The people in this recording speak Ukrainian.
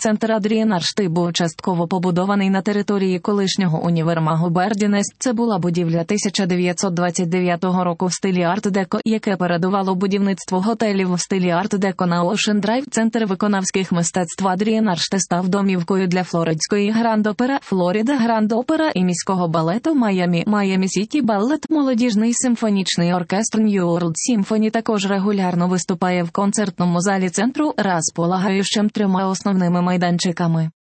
Центр Адріен Аршти був частково побудований на території колишнього універмагу Бердінес. Це була будівля 1929 року в стилі арт-деко, яке передувало будівництву готелів в стилі арт-деко на Ocean Drive. Центр виконавських мистецтв Адріен Аршти став домівкою для флоридської Гранд-Опера, Флорида Гранд-Опера і міського балету Майамі, Майамі Сіті Балет. Молодіжний симфонічний оркестр New World Symphony також регулярно виступає в концертному залі центру, розполагаючим 3 основними майданчиками.